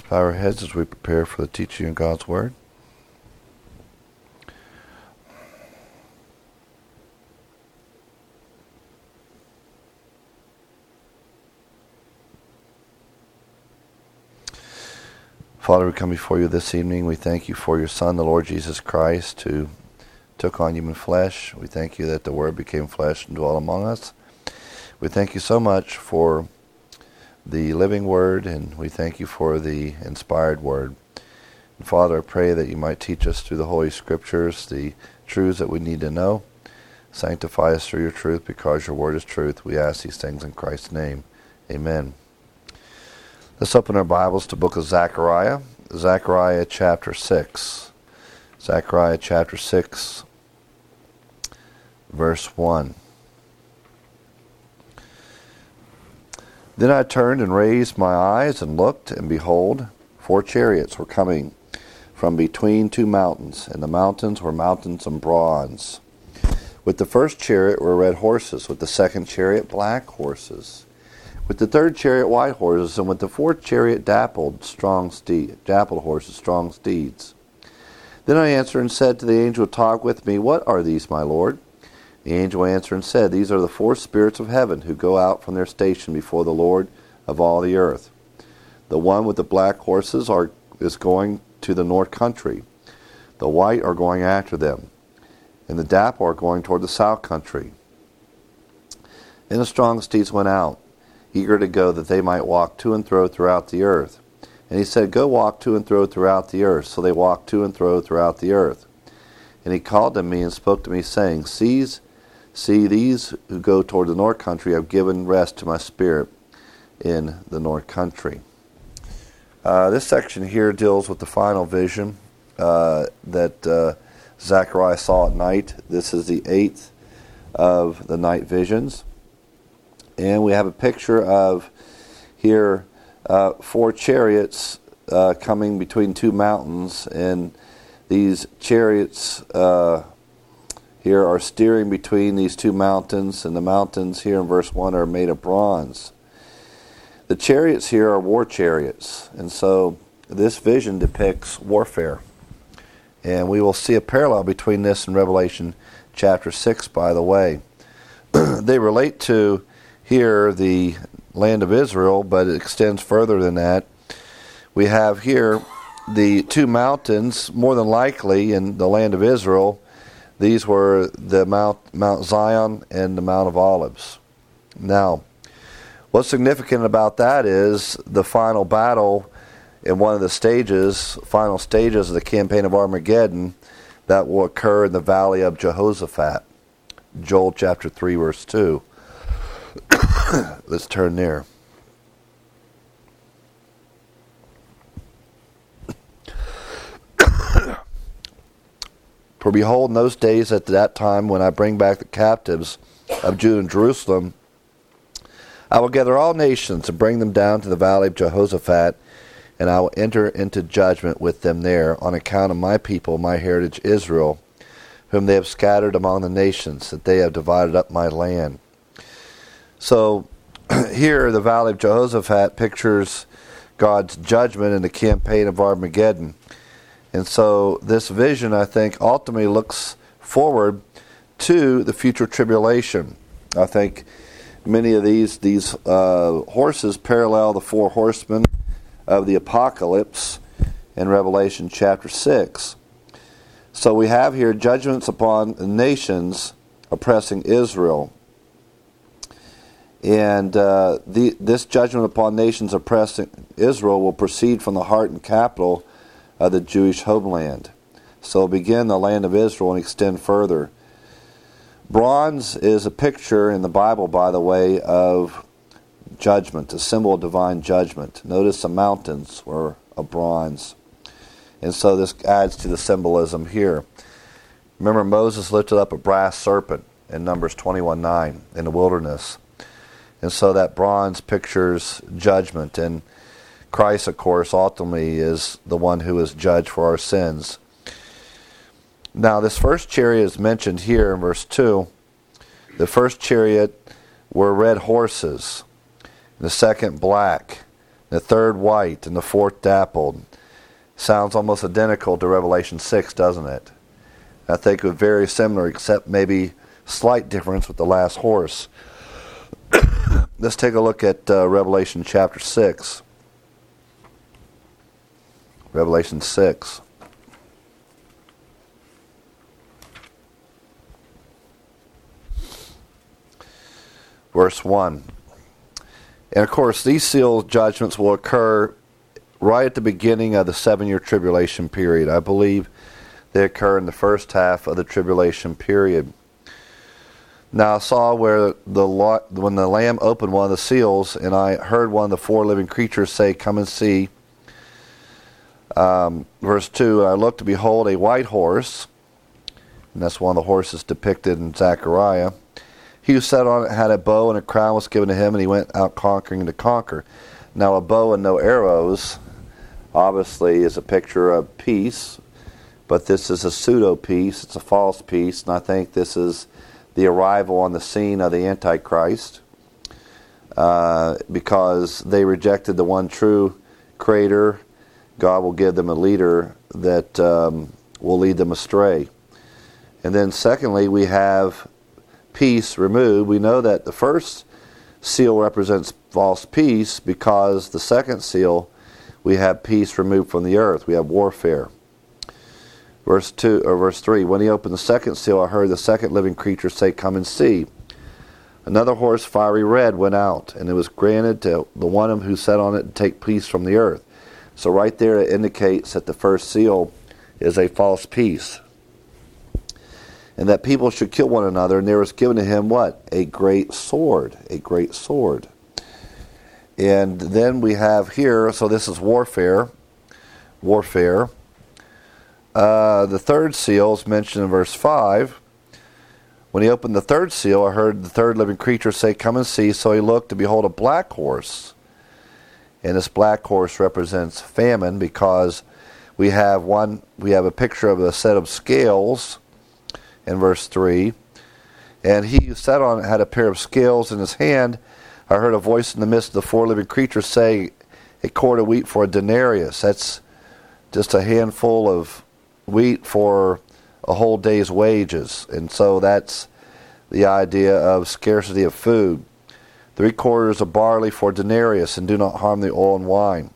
Bow our heads as we prepare for the teaching of God's Word. Father, we come before you this evening. We thank you for your Son, the Lord Jesus Christ, who took on human flesh. We thank you that the Word became flesh and dwelt among us. We thank you so much for the living Word, and we thank you for the inspired Word. And Father, I pray that you might teach us through the Holy Scriptures the truths that we need to know. Sanctify us through your truth, because your Word is truth. We ask these things in Christ's name. Amen. Let's open our Bibles to the book of Zechariah. Zechariah chapter 6. Zechariah chapter 6, verse 1. Then I turned and raised my eyes and looked, and behold, 4 chariots were coming from between 2 mountains, and the mountains were mountains of bronze. With the first chariot were red horses, with the second chariot black horses, with the third chariot white horses, and with the fourth chariot dappled horses, strong steeds. Then I answered and said to the angel who talked with me, What are these, my Lord? The angel answered and said, These are the 4 spirits of heaven who go out from their station before the Lord of all the earth. The one with the black horses is going to the north country. The white are going after them, and the dapple are going toward the south country. And the strong steeds went out, eager to go, that they might walk to and fro throughout the earth. And he said, Go walk to and fro throughout the earth. So they walked to and fro throughout the earth. And he called to me and spoke to me, saying, See, these who go toward the north country have given rest to my spirit in the north country. This section here deals with the final vision that Zechariah saw at night. This is the 8th of the night visions. And we have a picture of here 4 chariots coming between 2 mountains, and these chariots here are steering between these 2 mountains, and the mountains here in verse 1 are made of bronze. The chariots here are war chariots, and so this vision depicts warfare. And we will see a parallel between this and Revelation chapter 6, by the way. They relate to here the land of Israel, but it extends further than that. We have here the 2 mountains, more than likely in the land of Israel. These were the Mount Zion and the Mount of Olives. Now, what's significant about that is the final battle in one of the final stages of the campaign of Armageddon that will occur in the valley of Jehoshaphat. Joel chapter 3, verse 2. Let's turn there. For behold, in those days at that time, when I bring back the captives of Judah and Jerusalem, I will gather all nations and bring them down to the valley of Jehoshaphat, and I will enter into judgment with them there on account of my people, my heritage Israel, whom they have scattered among the nations, that they have divided up my land. So here the valley of Jehoshaphat pictures God's judgment in the campaign of Armageddon. And so this vision, I think, ultimately looks forward to the future tribulation. I think many of these horses parallel the 4 horsemen of the apocalypse in Revelation chapter 6. So we have here judgments upon the nations oppressing Israel. And this judgment upon nations oppressing Israel will proceed from the heart and capital of the Jewish homeland. So begin the land of Israel and extend further. Bronze is a picture in the Bible, by the way, of judgment, a symbol of divine judgment. Notice the mountains were of bronze. And so this adds to the symbolism here. Remember, Moses lifted up a brass serpent in Numbers 21:9 in the wilderness. And so that bronze pictures judgment, and Christ, of course, ultimately is the one who is judged for our sins. Now, this first chariot is mentioned here in verse 2. The first chariot were red horses, the second black, the third white, and the fourth dappled. Sounds almost identical to Revelation 6, doesn't it? I think it was very similar, except maybe slight difference with the last horse. Let's take a look at Revelation chapter 6. Revelation 6. Verse 1. And of course, these seal judgments will occur right at the beginning of the 7-year tribulation period. I believe they occur in the first half of the tribulation period. Now I saw when the Lamb opened one of the seals, and I heard one of the 4 living creatures say, "Come and see." Verse 2, and I looked to behold a white horse, and that's one of the horses depicted in Zechariah. He who sat on it had a bow, and a crown was given to him, and he went out conquering to conquer. Now a bow and no arrows, obviously, is a picture of peace, but this is a pseudo-peace. It's a false peace, and I think this is the arrival on the scene of the Antichrist, because they rejected the one true Creator. God will give them a leader that will lead them astray. And then secondly, we have peace removed. We know that the first seal represents false peace, because the second seal, we have peace removed from the earth. We have warfare. Verse 3, when he opened the second seal, I heard the second living creature say, "Come and see." Another horse, fiery red, went out, and it was granted to the one who sat on it to take peace from the earth. So right there it indicates that the first seal is a false peace, and that people should kill one another. And there was given to him what? A great sword. A great sword. And then we have here, so this is warfare. Warfare. The third seal is mentioned in verse 5. When he opened the third seal, I heard the third living creature say, "Come and see." So he looked, to behold a black horse. And this black horse represents famine, because we have a picture of a set of scales in verse 3. And he who sat on it had a pair of scales in his hand. I heard a voice in the midst of the 4 living creatures say, "A quart of wheat for a denarius." That's just a handful of wheat for a whole day's wages. And so that's the idea of scarcity of food. 3 quarters of barley for denarius, and do not harm the oil and wine.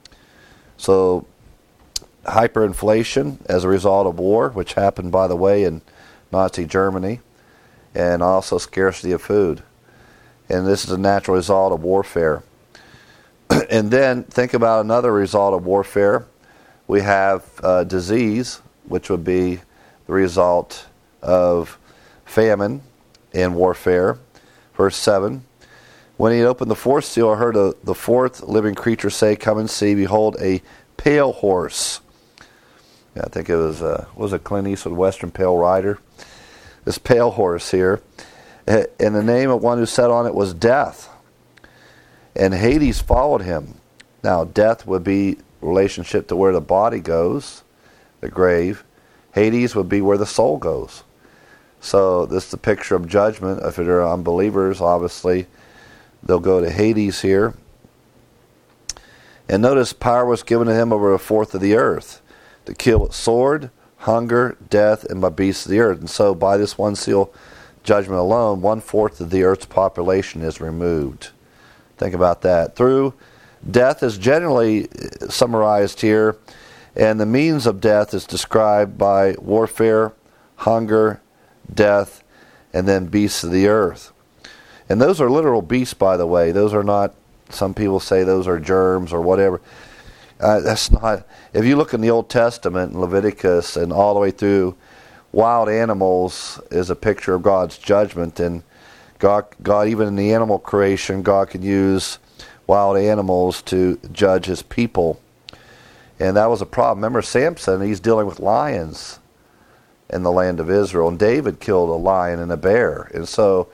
So hyperinflation as a result of war, which happened, by the way, in Nazi Germany, and also scarcity of food. And this is a natural result of warfare. And then think about another result of warfare. We have disease, which would be the result of famine and warfare. Verse 7. When he had opened the 4th seal, I heard the 4th living creature say, "Come and see. Behold, a pale horse." Yeah, I think it was it Clint Eastwood, Western Pale Rider? This pale horse here. And the name of one who sat on it was Death. And Hades followed him. Now, death would be relationship to where the body goes, the grave. Hades would be where the soul goes. So this is a picture of judgment. If they're unbelievers, obviously, they'll go to Hades here. And notice power was given to him over a fourth of the earth, to kill with sword, hunger, death, and by beasts of the earth. And so by this one seal judgment alone, 1/4 of the earth's population is removed. Think about that. Through death is generally summarized here, and the means of death is described by warfare, hunger, death, and then beasts of the earth. And those are literal beasts, by the way. Those are not, some people say those are germs or whatever. That's not, if you look in the Old Testament, in Leviticus, and all the way through, wild animals is a picture of God's judgment. And God, even in the animal creation, God can use wild animals to judge his people. And that was a problem. Remember Samson, he's dealing with lions in the land of Israel. And David killed a lion and a bear. And so,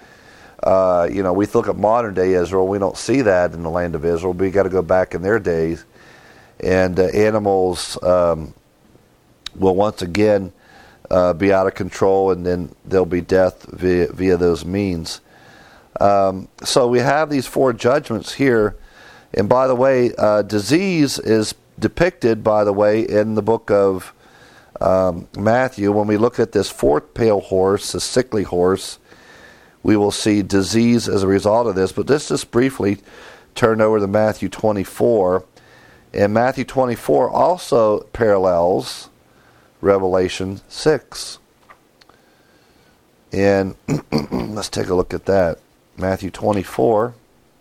we look at modern day Israel, we don't see that in the land of Israel. We got to go back in their days. And animals will once again be out of control, and then there'll be death via those means. So we have these 4 judgments here, And by the way, disease is depicted, by the way, in the book of Matthew. When we look at this fourth pale horse, the sickly horse, we will see disease as a result of this. But let's just briefly turn over to Matthew 24. And Matthew 24 also parallels Revelation 6. And let's take a look at that. Matthew 24.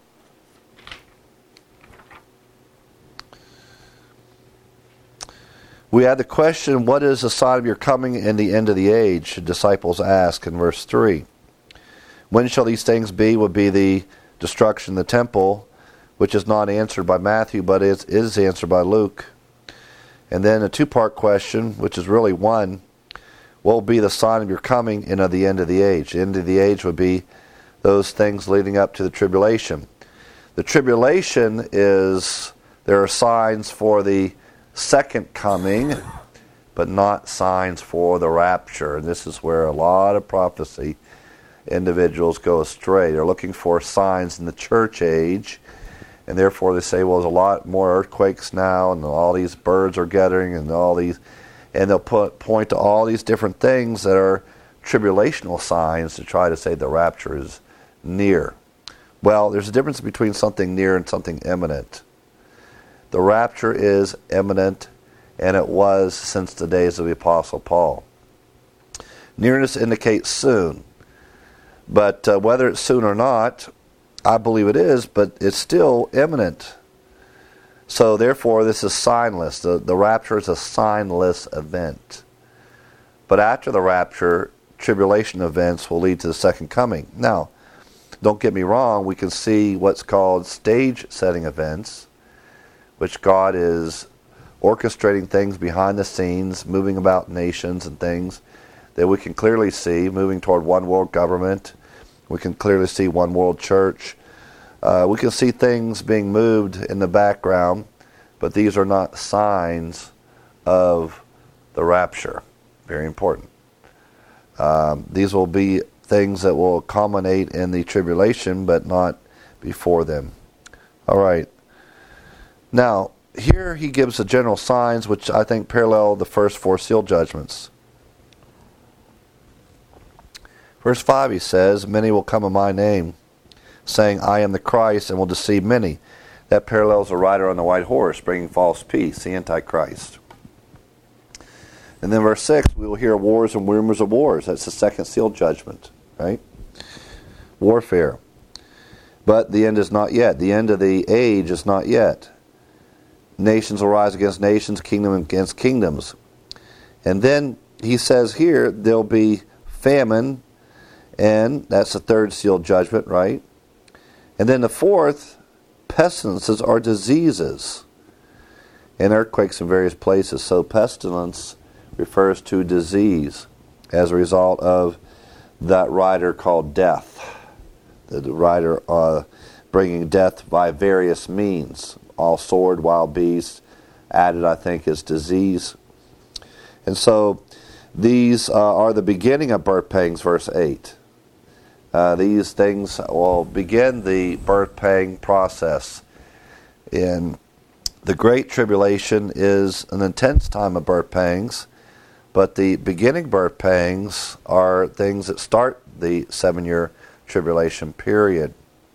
We had the question, what is the sign of your coming and the end of the age? The disciples ask in verse 3. When shall these things be? Would be the destruction of the temple, which is not answered by Matthew, but is answered by Luke. And then a two-part question, which is really one. What will be the sign of your coming and of the end of the age? The end of the age would be those things leading up to the tribulation. The tribulation is, there are signs for the second coming, but not signs for the rapture. And this is where a lot of prophecy individuals go astray. They're looking for signs in the church age, and therefore they say, well, there's a lot more earthquakes now, and all these birds are gathering, and all these, and they'll point to all these different things that are tribulational signs to try to say the rapture is near. Well, there's a difference between something near and something imminent. The rapture is imminent, and it was since the days of the Apostle Paul. Nearness indicates soon, but whether it's soon or not, I believe it is, but it's still imminent. So therefore, this is signless. The rapture is a signless event. But after the rapture, tribulation events will lead to the second coming. Now, don't get me wrong, we can see what's called stage-setting events, which God is orchestrating things behind the scenes, moving about nations and things that we can clearly see, moving toward one world government. We can clearly see one world church. We can see things being moved in the background, but these are not signs of the rapture. Very important. These will be things that will culminate in the tribulation, but not before them. All right. Now, here he gives the general signs, which I think parallel the first four seal judgments. Verse 5, he says, many will come in my name, saying, I am the Christ, and will deceive many. That parallels the rider on the white horse, bringing false peace, the Antichrist. And then verse 6, we will hear wars and rumors of wars. That's the second seal judgment, right? Warfare. But the end is not yet. The end of the age is not yet. Nations will rise against nations, kingdom against kingdoms. And then he says here, there'll be famine, and that's the third seal judgment, right? And then the fourth, pestilences are diseases, and earthquakes in various places. So pestilence refers to disease as a result of that rider called death. The rider bringing death by various means. All sword, wild beasts, added, I think, is disease. And so these are the beginning of birth pangs, verse 8. These things will begin the birth pang process. And the Great Tribulation is an intense time of birth pangs, but the beginning birth pangs are things that start the 7-year tribulation period.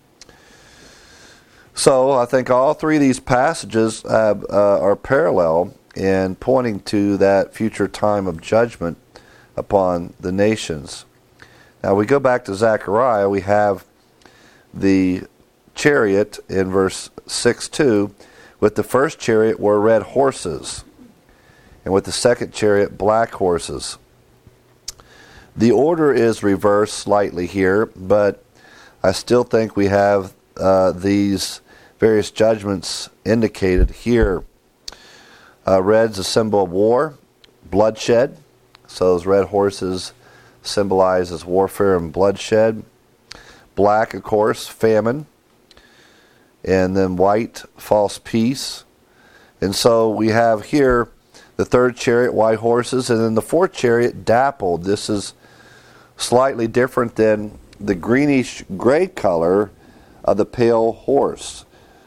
So I think all three of these passages are parallel in pointing to that future time of judgment upon the nations. Now we go back to Zechariah. We have the chariot in verse 6:2. With the first chariot were red horses, and with the second chariot black horses. The order is reversed slightly here, but I still think we have these various judgments indicated here. Red's a symbol of war, bloodshed. So those red horses symbolize as warfare and bloodshed. Black, of course, famine. And then white, false peace. And so we have here the third chariot, white horses, and then the fourth chariot, dappled. This is slightly different than the greenish gray color of the pale horse.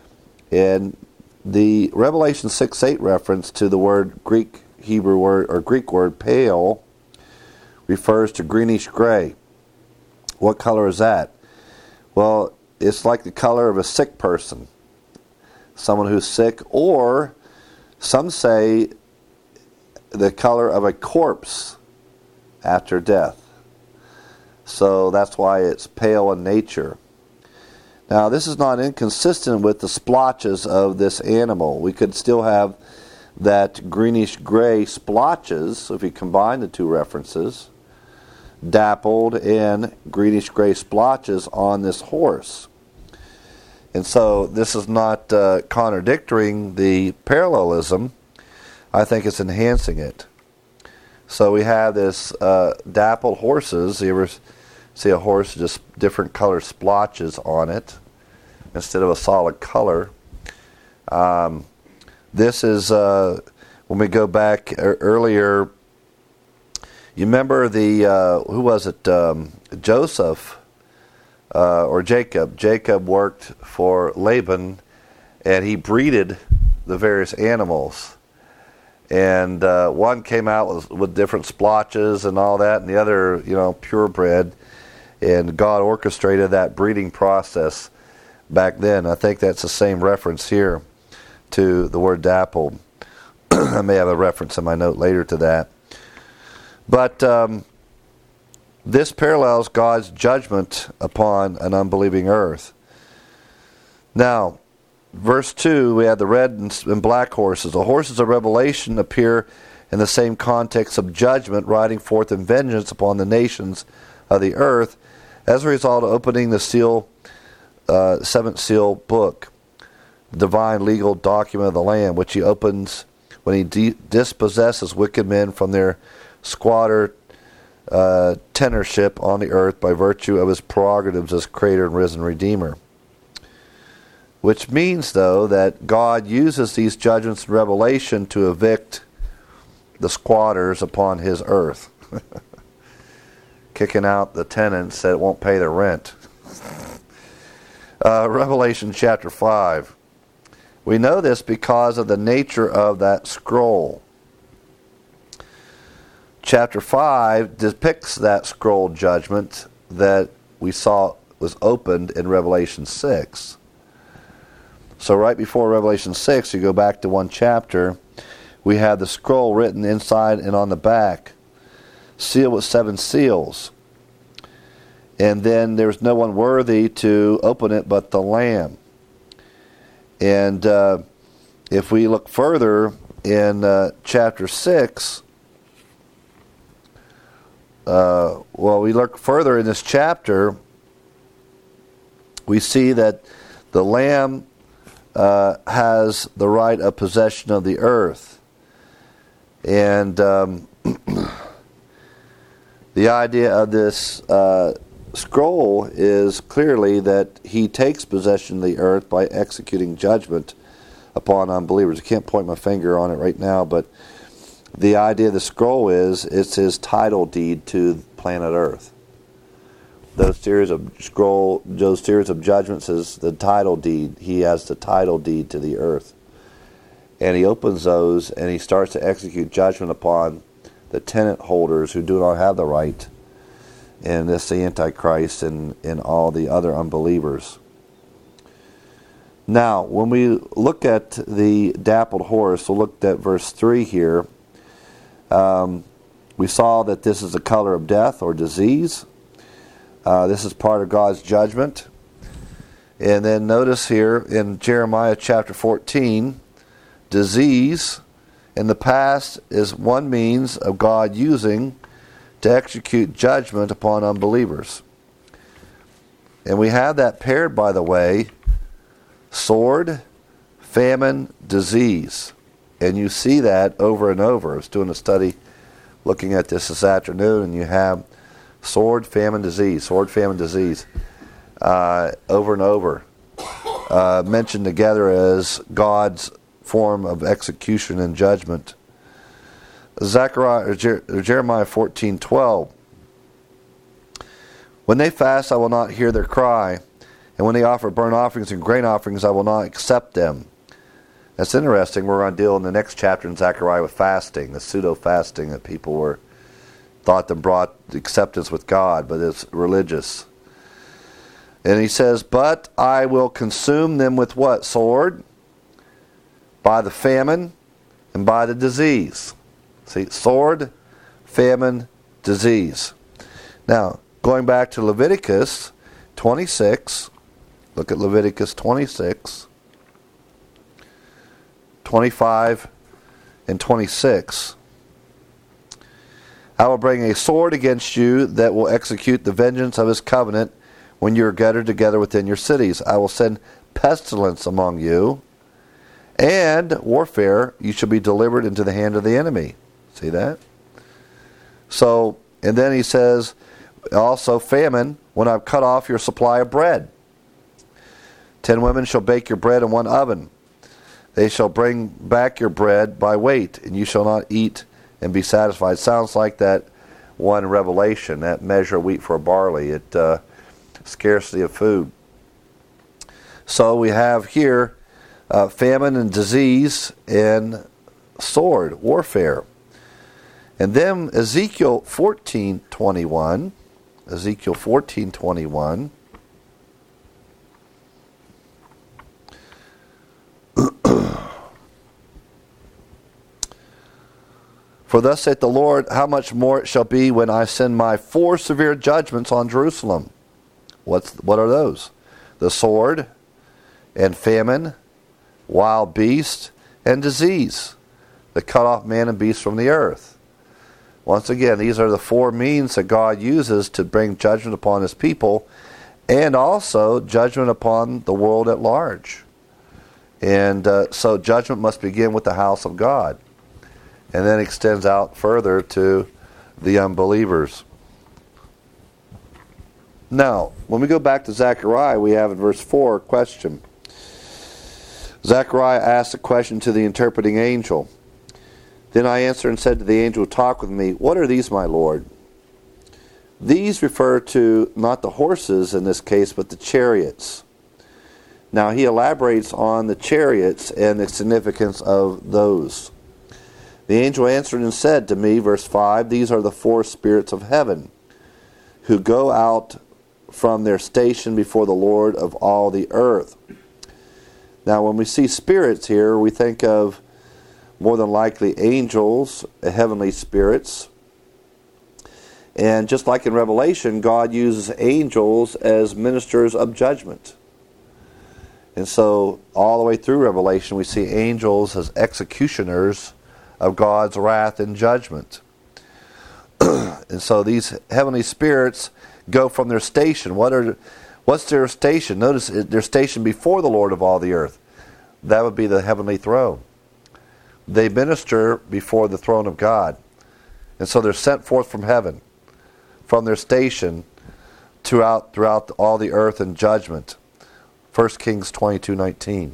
And the Revelation 6:8 reference to the Hebrew word, or Greek word, pale, refers to greenish gray. What color is that? Well, it's like the color of a sick person, someone who's sick, or some say the color of a corpse after death. So that's why it's pale in nature. Now, this is not inconsistent with the splotches of this animal. We could still have that greenish-gray splotches, if you combine the two references, dappled and greenish-gray splotches on this horse. And so this is not contradicting the parallelism. I think it's enhancing it. So we have this dappled horses. You ever see a horse just different color splotches on it instead of a solid color? This is when we go back earlier. You remember who was it? Joseph or Jacob. Jacob worked for Laban, and he breeded the various animals. And one came out with different splotches and all that, and the other, purebred. And God orchestrated that breeding process back then. I think that's the same reference here to the word dappled. I may have a reference in my note later to that. But this parallels God's judgment upon an unbelieving earth. Now, verse 2, we have the red and black horses. The horses of Revelation appear in the same context of judgment, riding forth in vengeance upon the nations of the earth as a result of opening the seventh seal book, the divine legal document of the Lamb, which he opens when he dispossesses wicked men from their squatter tenureship on the earth by virtue of his prerogatives as Creator and risen Redeemer. Which means, though, that God uses these judgments in Revelation to evict the squatters upon his earth. Kicking out the tenants that won't pay their rent. Revelation chapter 5. We know this because of the nature of that scroll. Chapter 5 depicts that scroll judgment that we saw was opened in Revelation 6. So right before Revelation 6, you go back to one chapter, we have the scroll written inside and on the back, sealed with 7 seals. And then there's no one worthy to open it but the Lamb. And if we look further in chapter 6, we look further in this chapter, we see that the Lamb has the right of possession of the earth. And the idea of this scroll is clearly that he takes possession of the earth by executing judgment upon unbelievers. I can't point my finger on it right now, but the idea of the scroll is it's his title deed to planet Earth. Those series of judgments is the title deed. He has the title deed to the earth. And he opens those and he starts to execute judgment upon the tenant holders who do not have the right. And this the Antichrist and all the other unbelievers. Now, when we look at the dappled horse, we'll look at verse 3 here. We saw that this is the color of death or disease. This is part of God's judgment. And then notice here in Jeremiah chapter 14, disease in the past is one means of God using to execute judgment upon unbelievers. And we have that paired, by the way, sword, famine, disease. And you see that over and over. I was doing a study looking at this afternoon, and you have sword, famine, disease, over and over, mentioned together as God's form of execution and judgment. Jeremiah 14:12. When they fast, I will not hear their cry, And when they offer burnt offerings and grain offerings, I will not accept them. That's interesting. We're going to deal in the next chapter in Zechariah with fasting, the pseudo-fasting that people thought that brought acceptance with God, but it's religious. And he says, but I will consume them with what? Sword, by the famine, and by the disease. See, sword, famine, disease. Now, going back to Leviticus 26, look at Leviticus 26, 25 and 26. I will bring a sword against you that will execute the vengeance of his covenant when you are gathered together within your cities. I will send pestilence among you, and warfare, you shall be delivered into the hand of the enemy. See that? So, and then he says, also famine, when I've cut off your supply of bread. 10 women shall bake your bread in one oven. They shall bring back your bread by weight, and you shall not eat and be satisfied. Sounds like that one Revelation, that measure of wheat for barley, scarcity of food. So we have here famine and disease and sword, warfare. And then Ezekiel 14:21. Ezekiel 14:21. For thus saith the Lord, how much more it shall be when I send my 4 severe judgments on Jerusalem. What are those? The sword, and famine, wild beast, and disease, that cut off man and beast from the earth. Once again, these are the 4 means that God uses to bring judgment upon his people, and also judgment upon the world at large. And so judgment must begin with the house of God, and then extends out further to the unbelievers. Now, when we go back to Zechariah, we have in verse 4 a question. Zechariah asked a question to the interpreting angel. Then I answered and said to the angel who talked with me, what are these, my Lord? These refer to not the horses in this case, but the chariots. Now he elaborates on the chariots and the significance of those. The angel answered and said to me, verse 5, these are the 4 spirits of heaven, who go out from their station before the Lord of all the earth. Now when we see spirits here, we think of more than likely angels, heavenly spirits. And just like in Revelation, God uses angels as ministers of judgment. And so all the way through Revelation, we see angels as executioners of God's wrath and judgment. And so these heavenly spirits go from their station. What's their station? Notice their station before the Lord of all the earth. That would be the heavenly throne. They minister before the throne of God. And so they're sent forth from heaven, from their station throughout all the earth in judgment. 1 Kings 22:19.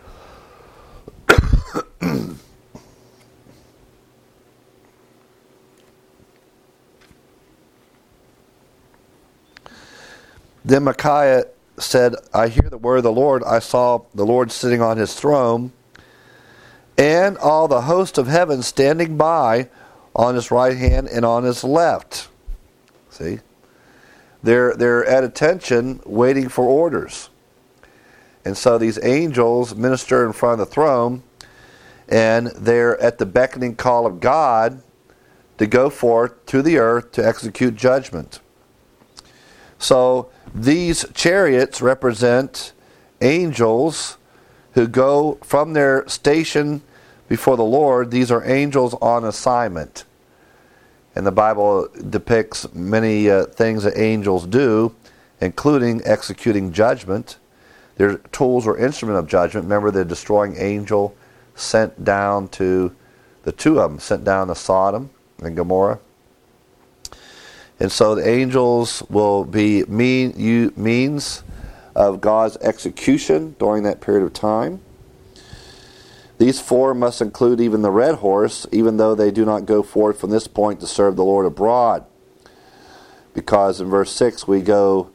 Then Micaiah said, I hear the word of the Lord. I saw the Lord sitting on his throne, and all the host of heaven standing by on his right hand and on his left. See? They're at attention waiting for orders. And so these angels minister in front of the throne, and they're at the beckoning call of God to go forth to the earth to execute judgment. So these chariots represent angels who go from their station before the Lord. These are angels on assignment. And the Bible depicts many things that angels do, including executing judgment. They're tools or instrument of judgment. Remember the destroying angel sent down to, the 2 of them, sent down to Sodom and Gomorrah. And so the angels will be means of God's execution during that period of time. These 4 must include even the red horse, even though they do not go forth from this point to serve the Lord abroad. Because in verse 6 we go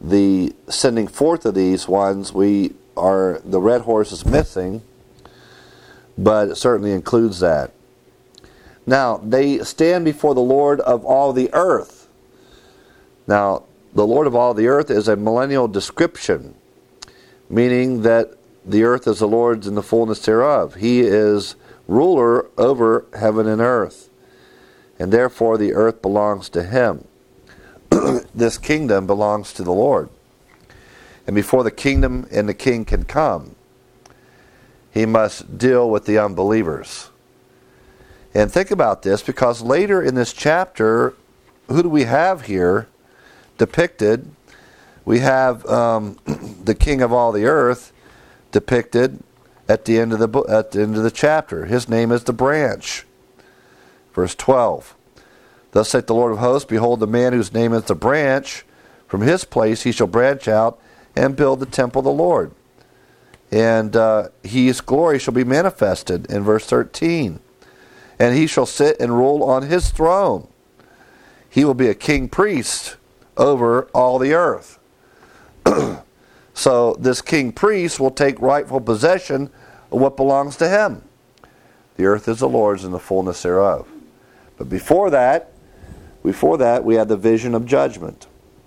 the sending forth of these ones, the red horse is missing, but it certainly includes that. Now, they stand before the Lord of all the earth. Now, the Lord of all the earth is a millennial description, meaning that the earth is the Lord's and the fullness thereof. He is ruler over heaven and earth, and therefore the earth belongs to Him. This kingdom belongs to the Lord. And before the kingdom and the king can come, He must deal with the unbelievers. And think about this, because later in this chapter, who do we have here depicted? We have the king of all the earth depicted at the end of the chapter. His name is the branch. Verse 12. Thus saith the Lord of hosts, behold, the man whose name is the branch, from his place he shall branch out and build the temple of the Lord. And his glory shall be manifested in verse 13. And he shall sit and rule on his throne. He will be a king priest over all the earth. So this king priest will take rightful possession of what belongs to him. The earth is the Lord's and the fullness thereof. But before that, we had the vision of judgment.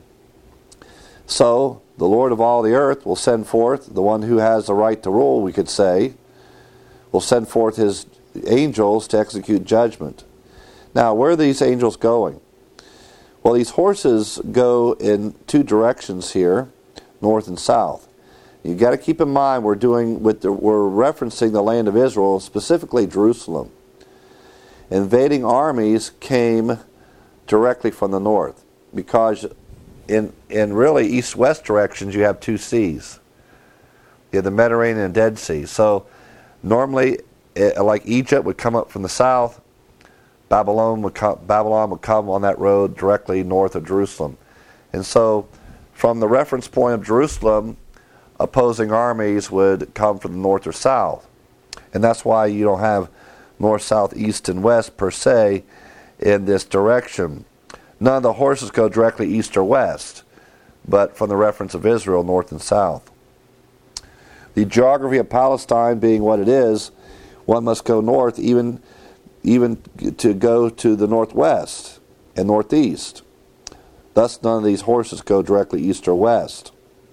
So the Lord of all the earth will send forth, the one who has the right to rule, we could say, will send forth His angels to execute judgment. Now, where are these angels going? Well, these horses go in two directions here, north and south. You've got to keep in mind we're referencing the land of Israel, specifically Jerusalem. Invading armies came directly from the north, because in really east-west directions you have two seas. You have the Mediterranean and Dead Sea. So normally, like Egypt would come up from the south, Babylon would come on that road directly north of Jerusalem. And so from the reference point of Jerusalem, opposing armies would come from the north or south. And that's why you don't have north, south, east, and west per se in this direction. None of the horses go directly east or west, but from the reference of Israel, north and south. The geography of Palestine being what it is, one must go north even to go to the northwest and northeast. Thus, none of these horses go directly east or west.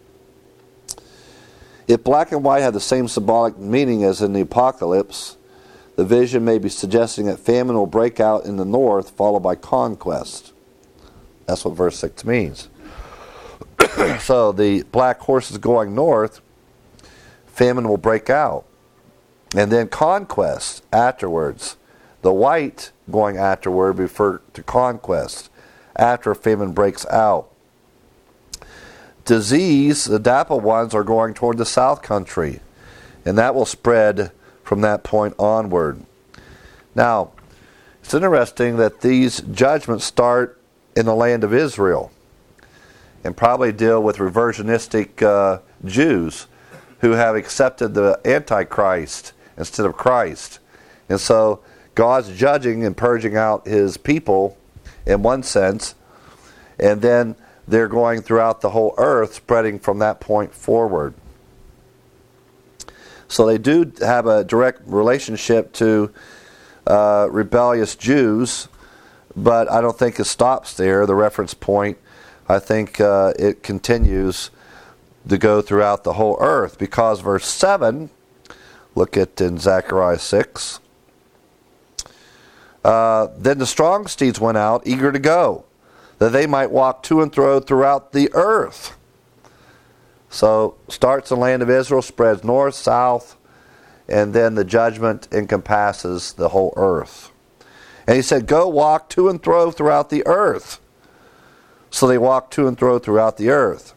If black and white have the same symbolic meaning as in the Apocalypse, the vision may be suggesting that famine will break out in the north, followed by conquest. That's what verse 6 means. So the black horses going north, famine will break out. And then conquest afterwards. The white going afterward refer to conquest after famine breaks out. Disease, the dapple ones are going toward the south country, and that will spread from that point onward. Now, it's interesting that these judgments start in the land of Israel and probably deal with reversionistic Jews who have accepted the Antichrist instead of Christ. And so God's judging and purging out His people in one sense, and then they're going throughout the whole earth, spreading from that point forward. So they do have a direct relationship to rebellious Jews, but I don't think it stops there. The reference point, I think it continues to go throughout the whole earth, because verse 7, look at in Zechariah 6, then the strong steeds went out, eager to go, that they might walk to and fro throughout the earth. So starts in the land of Israel, spreads north, south, and then the judgment encompasses the whole earth. And he said, go walk to and fro throughout the earth. So they walk to and fro throughout the earth.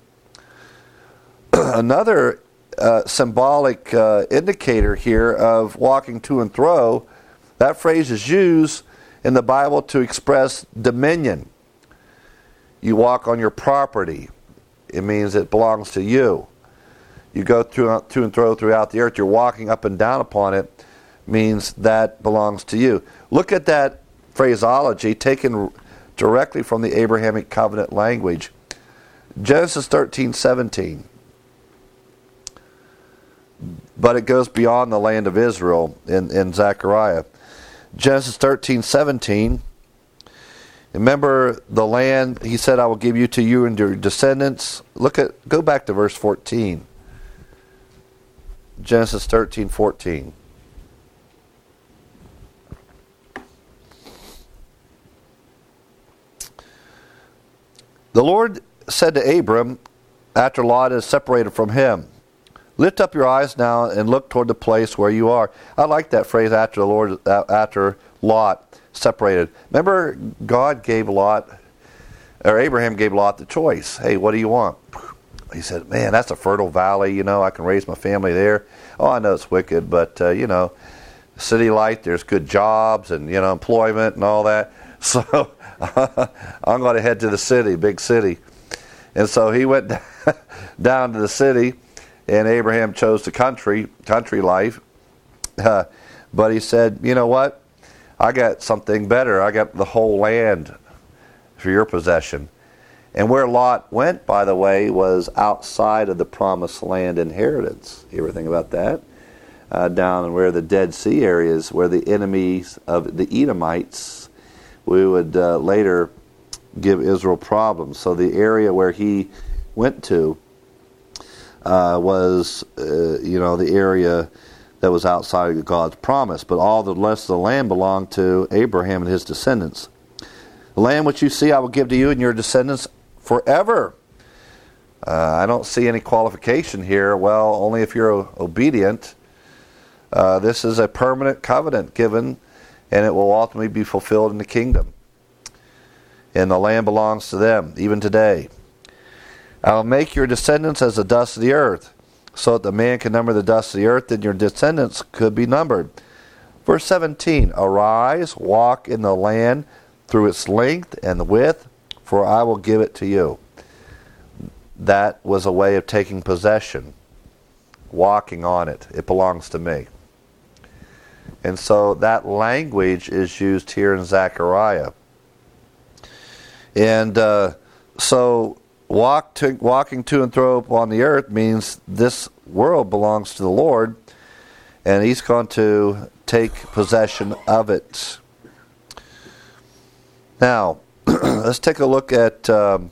Another symbolic indicator here of walking to and fro, that phrase is used in the Bible to express dominion. You walk on your property. It means it belongs to you. You go to and fro throughout the earth. You're walking up and down upon it. Means that belongs to you. Look at that phraseology taken directly from the Abrahamic covenant language. Genesis 13:17. But it goes beyond the land of Israel in Zechariah. Genesis 13:17. Remember the land, he said, I will give you to you and your descendants. Go back to verse 14. Genesis 13:14. The Lord said to Abram, after Lot is separated from him, lift up your eyes now and look toward the place where you are. I like that phrase, after Lot separated. Remember, Abraham gave Lot the choice. Hey, what do you want? He said, man, that's a fertile valley. I can raise my family there. Oh, I know it's wicked, but, city life, there's good jobs and, employment and all that. So I'm going to head to the city, big city. And so he went down to the city, and Abraham chose the country life. But he said, you know what? I got something better. I got the whole land for your possession. And where Lot went, by the way, was outside of the promised land inheritance. You ever think about that? Down where the Dead Sea areas, where the enemies of the Edomites, we would later give Israel problems. So the area where he went to was, the area that was outside of God's promise. But all the rest of the land belonged to Abraham and his descendants. The land which you see I will give to you and your descendants forever. I don't see any qualification here. Well, only if you're obedient. This is a permanent covenant given, and it will ultimately be fulfilled in the kingdom. And the land belongs to them, even today. I will make your descendants as the dust of the earth, so that the man can number the dust of the earth, then your descendants could be numbered. Verse 17, arise, walk in the land through its length and the width, for I will give it to you. That was a way of taking possession, walking on it. It belongs to me. And so that language is used here in Zechariah. And so walking to and fro upon the earth means this world belongs to the Lord, and He's going to take possession of it. Now, let's take a look at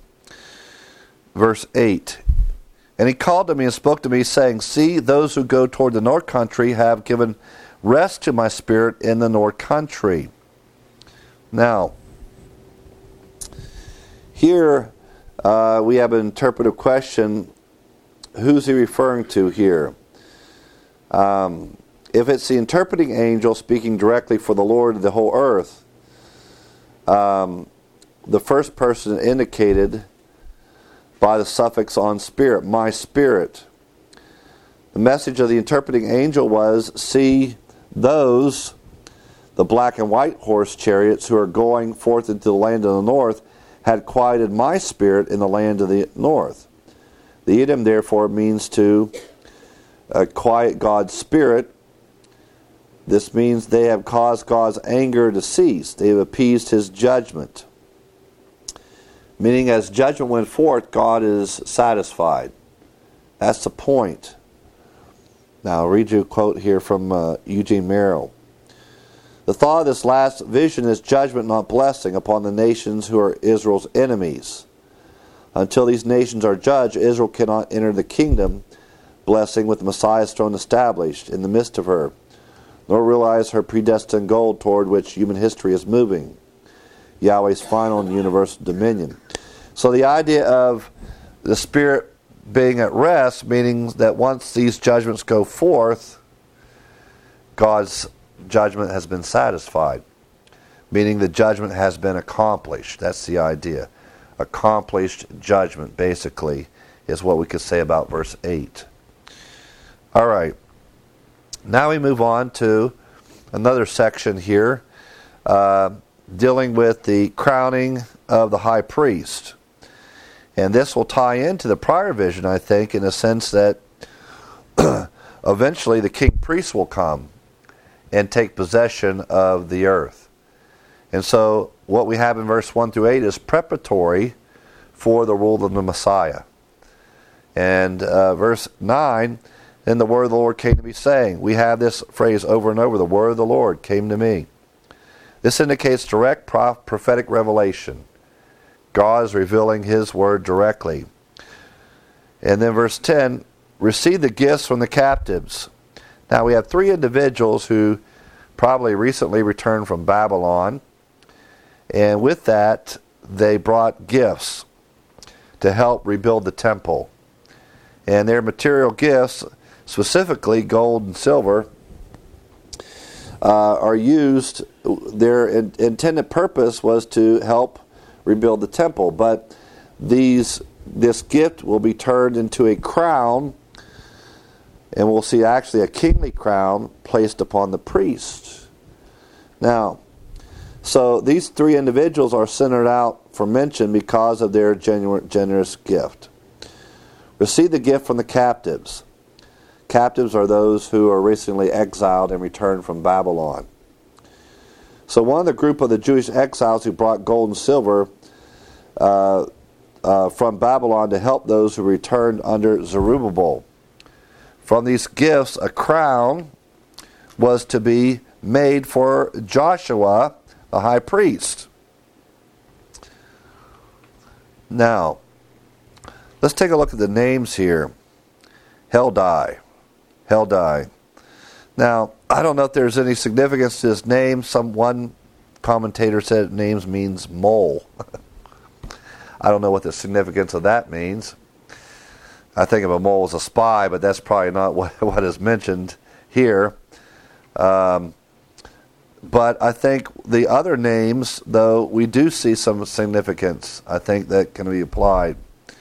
verse 8. And he called to me and spoke to me, saying, see, those who go toward the north country have given rest to my spirit in the north country. Now, here we have an interpretive question. Who's he referring to here? If it's the interpreting angel speaking directly for the Lord of the whole earth, the first person indicated by the suffix on spirit, my spirit. The message of the interpreting angel was, see those, the black and white horse chariots who are going forth into the land of the north, had quieted my spirit in the land of the north. The idiom, therefore, means to quiet God's spirit. This means they have caused God's anger to cease. They have appeased His judgment. Meaning, as judgment went forth, God is satisfied. That's the point. Now, I'll read you a quote here from Eugene Merrill. The thought of this last vision is judgment, not blessing, upon the nations who are Israel's enemies. Until these nations are judged, Israel cannot enter the kingdom blessing with the Messiah's throne established in the midst of her, nor realize her predestined goal toward which human history is moving, Yahweh's final and universal dominion. So the idea of the Spirit being at rest, meaning that once these judgments go forth, God's judgment has been satisfied, meaning the judgment has been accomplished. That's the idea. Accomplished judgment, basically, is what we could say about verse 8. All right. Now we move on to another section here, dealing with the crowning of the high priest. And this will tie into the prior vision, I think, in the sense that eventually the king priest will come and take possession of the earth. And so what we have in verse 1 through 8 is preparatory for the rule of the Messiah. And verse 9, then the word of the Lord came to me saying, we have this phrase over and over, the word of the Lord came to me. This indicates direct prophetic revelation. God is revealing his word directly. And then verse 10, receive the gifts from the captives. Now we have three individuals who probably recently returned from Babylon. And with that, they brought gifts to help rebuild the temple. And their material gifts, specifically gold and silver, are used. Their intended purpose was to help rebuild the temple. But this gift will be turned into a crown, and we'll see actually a kingly crown placed upon the priest. Now, so these three individuals are centered out for mention because of their generous gift. Receive the gift from the captives. Captives are those who are recently exiled and returned from Babylon. So one of the group of the Jewish exiles who brought gold and silver from Babylon to help those who returned under Zerubbabel. From these gifts, a crown was to be made for Joshua, the high priest. Now, let's take a look at the names here. Heldai. Now, I don't know if there's any significance to this name. One commentator said names means mole. I don't know what the significance of that means. I think of a mole as a spy, but that's probably not what is mentioned here. But I think the other names, though, we do see some significance, I think, that can be applied.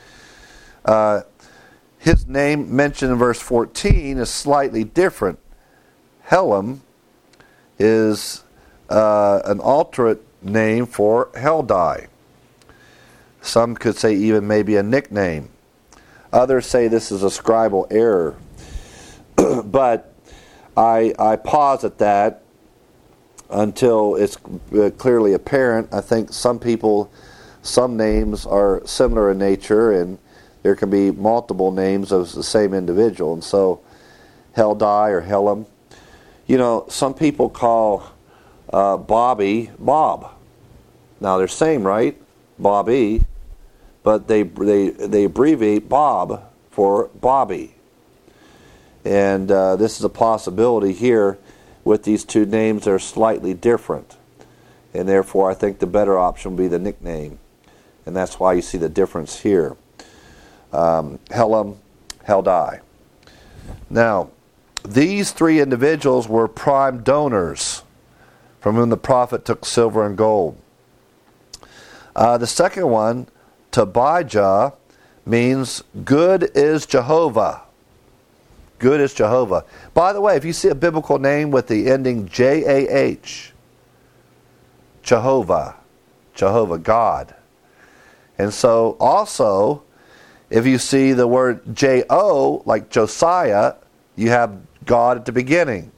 His name mentioned in verse 14 is slightly different. Helam is an alternate name for Heldai. Some could say even maybe a nickname. Others say this is a scribal error. But I pause at that until it's clearly apparent. I think some names are similar in nature, and there can be multiple names of the same individual. And so Heldai or Helam. You know, some people call Bobby Bob. Now they're same, right? Bobby. But they abbreviate Bob for Bobby. And this is a possibility here with these two names that are slightly different. And therefore I think the better option would be the nickname. And that's why you see the difference here. Helam, Heldai. Now, these three individuals were prime donors from whom the prophet took silver and gold. The second one, Tobijah, means good is Jehovah. Good is Jehovah. By the way, if you see a biblical name with the ending J-A-H, Jehovah, God. And so also, if you see the word J-O, like Josiah, you have God at the beginning.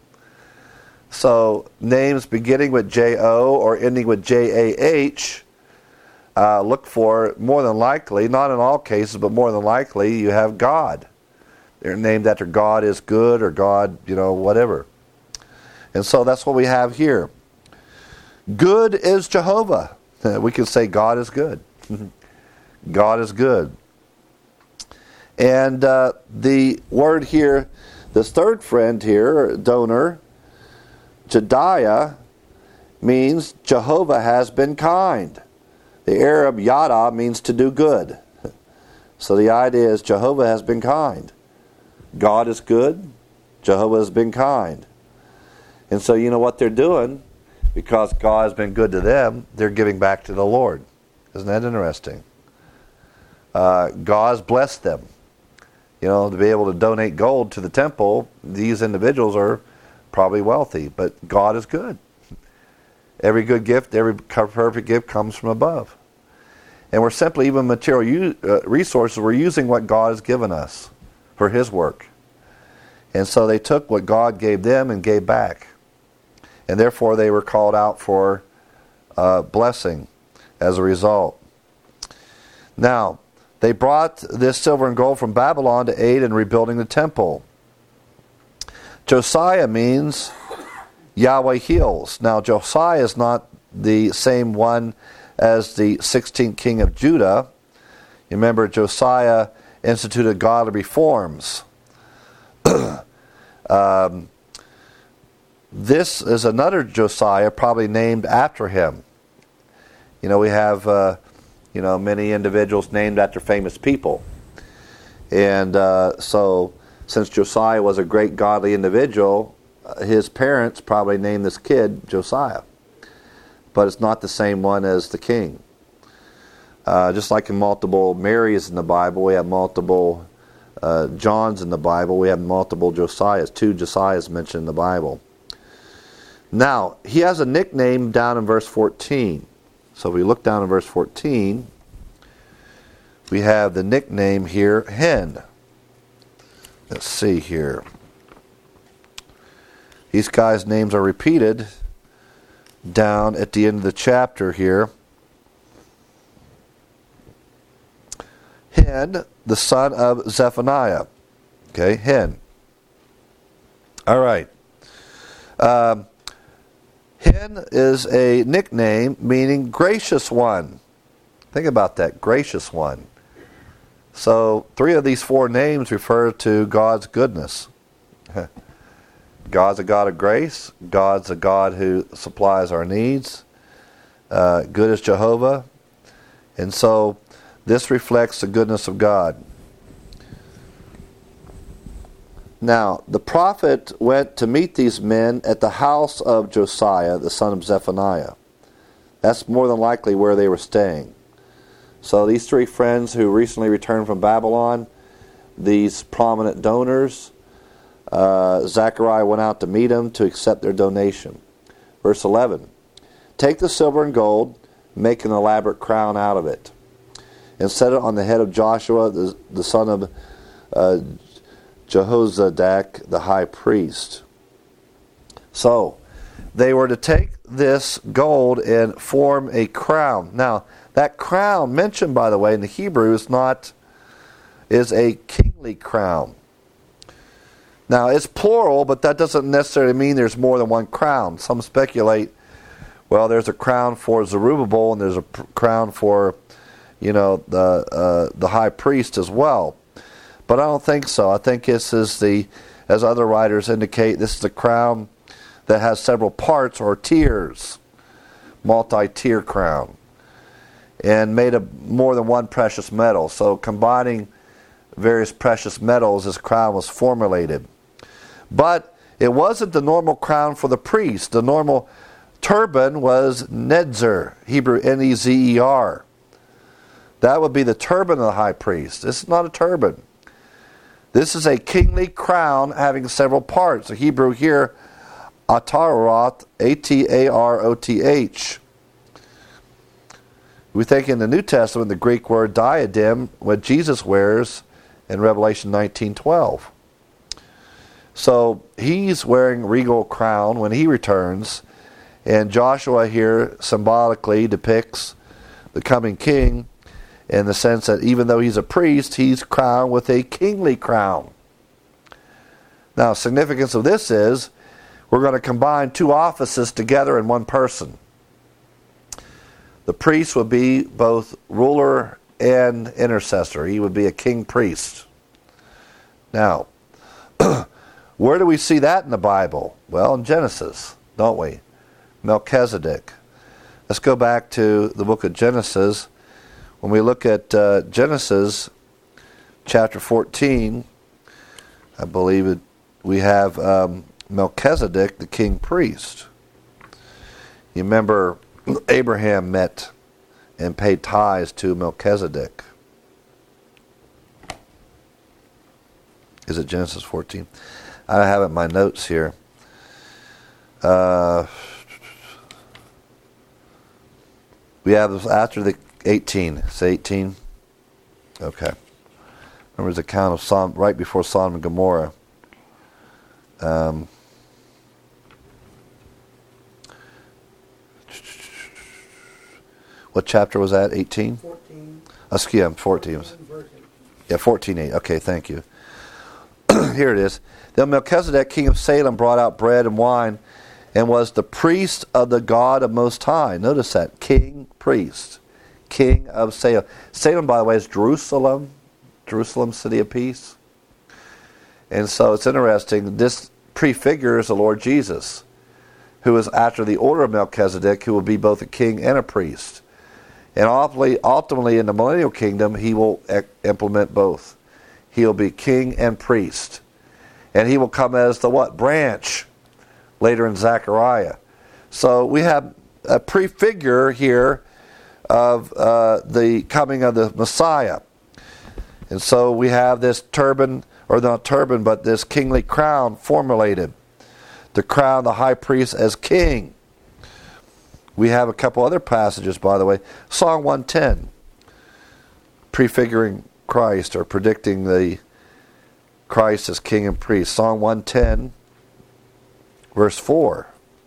So names beginning with J-O or ending with J-A-H, look for, more than likely, not in all cases, but more than likely, you have God. They're named after God is good or God, whatever. And so that's what we have here. Good is Jehovah. We can say God is good. God is good. And the word here, this third friend here, donor, Jediah, means Jehovah has been kind. The Arab yada means to do good. So the idea is Jehovah has been kind. God is good. Jehovah has been kind. And so you know what they're doing? Because God has been good to them, they're giving back to the Lord. Isn't that interesting? God has blessed them. To be able to donate gold to the temple, these individuals are probably wealthy, but God is good. Every good gift, every perfect gift comes from above. And we're simply, even material resources, we're using what God has given us for His work. And so they took what God gave them and gave back. And therefore they were called out for blessing as a result. Now, they brought this silver and gold from Babylon to aid in rebuilding the temple. Josiah means Yahweh heals. Now, Josiah is not the same one as the 16th king of Judah. You remember, Josiah instituted godly reforms. This is another Josiah, probably named after him. You know, we have many individuals named after famous people. And so, since Josiah was a great godly individual, his parents probably named this kid Josiah. But it's not the same one as the king. Just like in multiple Marys in the Bible, we have multiple Johns in the Bible, we have multiple Josiahs, 2 Josiahs mentioned in the Bible. Now, he has a nickname down in verse 14. So if we look down in verse 14, we have the nickname here, Hen. Let's see here. These guys' names are repeated down at the end of the chapter here. Hen, the son of Zephaniah. Okay, Hen. All right. Hen is a nickname meaning gracious one. Think about that, gracious one. So 3 of these 4 names refer to God's goodness. God's a God of grace. God's a God who supplies our needs. Good is Jehovah. And so this reflects the goodness of God. Now, the prophet went to meet these men at the house of Josiah, the son of Zephaniah. That's more than likely where they were staying. So these 3 friends who recently returned from Babylon, these prominent donors, Zechariah went out to meet them to accept their donation. Verse 11, take the silver and gold, make an elaborate crown out of it, and set it on the head of Joshua, the son of Jehozadak, the high priest. So, they were to take this gold and form a crown. Now, that crown mentioned, by the way, in the Hebrew is a kingly crown. Now, it's plural, but that doesn't necessarily mean there's more than one crown. Some speculate, well, there's a crown for Zerubbabel and there's a crown for, the high priest as well. But I don't think so. I think this is as other writers indicate, this is the crown that has several parts or tiers, multi-tier crown, and made of more than one precious metal. So combining various precious metals, this crown was formulated. But it wasn't the normal crown for the priest. The normal turban was Nedzer, Hebrew N-E-Z-E-R. That would be the turban of the high priest. This is not a turban. This is a kingly crown having several parts. The Hebrew here, Ataroth, A-T-A-R-O-T-H. We think in the New Testament the Greek word diadem, what Jesus wears in Revelation 19:12. So he's wearing regal crown when he returns, and Joshua here symbolically depicts the coming king, in the sense that even though he's a priest, he's crowned with a kingly crown. Now, significance of this is we're going to combine 2 offices together in one person. The priest would be both ruler and intercessor. He would be a king priest. Now, where do we see that in the Bible? Well, in Genesis, don't we? Melchizedek. Let's go back to the book of Genesis. When we look at Genesis chapter 14, I believe we have Melchizedek, the king priest. You remember Abraham met and paid tithes to Melchizedek. Is it Genesis 14? I have it in my notes here. We have after the 18. Say 18. Okay. Remember the account of Sodom, right before Sodom and Gomorrah. What chapter was that? 18? 14. Excuse me, 14. Yeah, 14:8. Okay, thank you. Here it is. Then Melchizedek, king of Salem, brought out bread and wine, and was the priest of the God of Most High. Notice that. King, priest. King of Salem. Salem, by the way, is Jerusalem. Jerusalem, city of peace. And so it's interesting. This prefigures the Lord Jesus, who is after the order of Melchizedek, who will be both a king and a priest. And ultimately in the millennial kingdom, he will implement both. He will be king and priest. And he will come as the what? Branch, later in Zechariah. So we have a prefigure here of the coming of the Messiah. And so we have this turban, or not turban, but this kingly crown formulated. To crown the high priest as king. We have a couple other passages, by the way. Psalm 110, prefiguring Christ, or predicting the Christ as king and priest. Psalm 110, verse 4.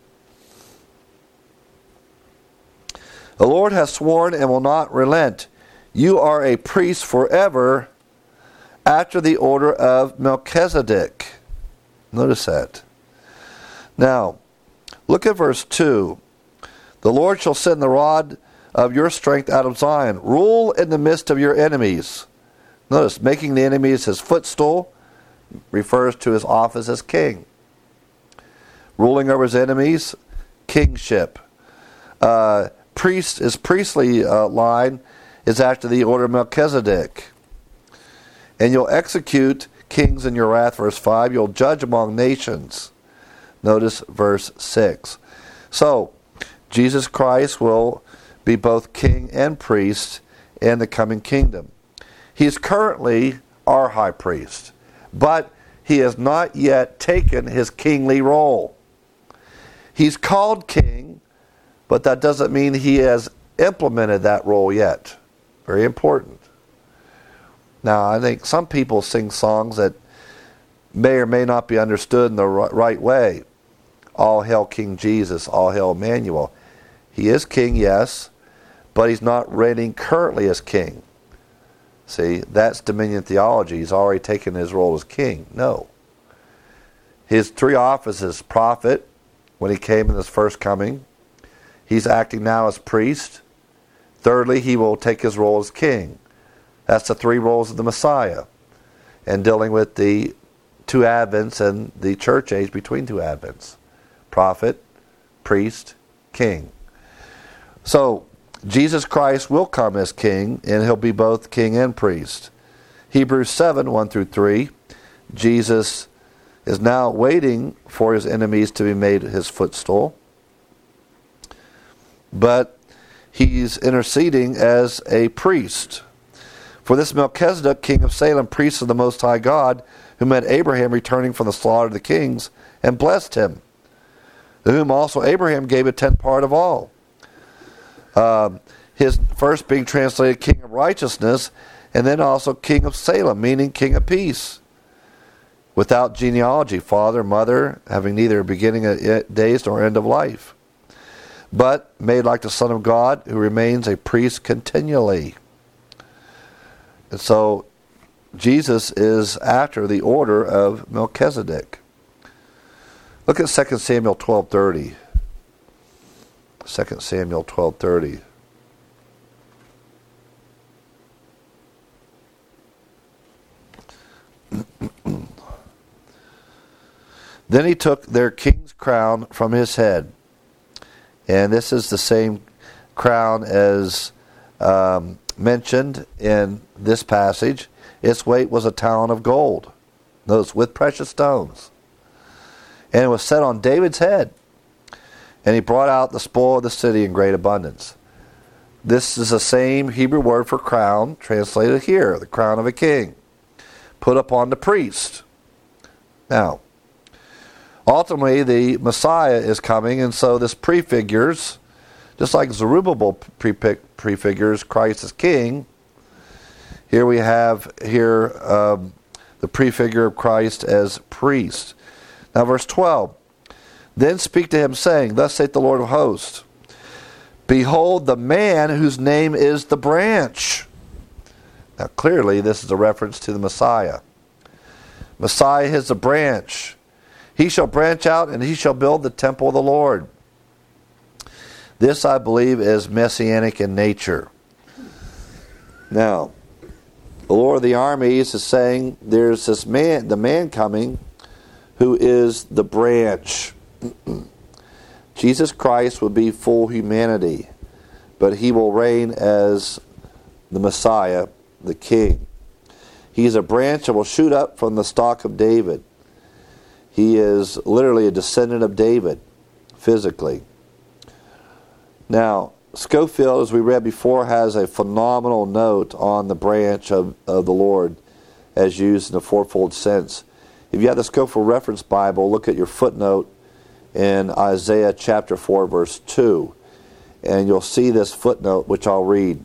The Lord has sworn and will not relent. You are a priest forever after the order of Melchizedek. Notice that. Now, look at verse 2. The Lord shall send the rod of your strength out of Zion. Rule in the midst of your enemies. Notice, making the enemies his footstool refers to his office as king. Ruling over his enemies, kingship. His priestly line is after the order of Melchizedek. And you'll execute kings in your wrath, verse 5. You'll judge among nations. Notice verse 6. So, Jesus Christ will be both king and priest in the coming kingdom. He is currently our high priest, but he has not yet taken his kingly role. He's called king, but that doesn't mean he has implemented that role yet. Very important. Now, I think some people sing songs that may or may not be understood in the right way. All hail King Jesus, all hail Emmanuel. He is king, yes, but he's not reigning currently as king. See, that's dominion theology. He's already taken his role as king. No. His three offices, prophet, when he came in his first coming. He's acting now as priest. Thirdly, he will take his role as king. That's the three roles of the Messiah. And dealing with the two advents and the church age between two advents. Prophet, priest, king. So, Jesus Christ will come as king, and he'll be both king and priest. Hebrews 7, 1 through 3, Jesus is now waiting for his enemies to be made his footstool. But he's interceding as a priest. For this Melchizedek, king of Salem, priest of the Most High God, who met Abraham returning from the slaughter of the kings, and blessed him, to whom also Abraham gave a tenth part of all. His first being translated King of Righteousness, and then also King of Salem, meaning King of Peace. Without genealogy, father, mother, having neither beginning of days nor end of life. But made like the Son of God, who remains a priest continually. And so, Jesus is after the order of Melchizedek. Look at 2 Samuel 12:30. 2 Samuel 12:30. Then he took their king's crown from his head. And this is the same crown as mentioned in this passage. Its weight was a talent of gold. Notice, with precious stones. And it was set on David's head. And he brought out the spoil of the city in great abundance. This is the same Hebrew word for crown, translated here, the crown of a king, put upon the priest. Now, ultimately, the Messiah is coming, and so this prefigures, just like Zerubbabel prefigures Christ as king, here we have the prefigure of Christ as priest. Now, verse 12. Then speak to him, saying, Thus saith the Lord of hosts, Behold the man whose name is the branch. Now clearly this is a reference to the Messiah. Messiah is a branch. He shall branch out and he shall build the temple of the Lord. This, I believe, is messianic in nature. Now, the Lord of the armies is saying there's this man, the man coming, who is the branch. Jesus Christ will be full humanity, but he will reign as the Messiah, the King. He is a branch that will shoot up from the stock of David. He is literally a descendant of David, physically. Now, Scofield, as we read before, has a phenomenal note on the branch of the Lord as used in a fourfold sense. If you have the Scofield Reference Bible, look at your footnote in Isaiah chapter 4, verse 2, and you'll see this footnote, which I'll read.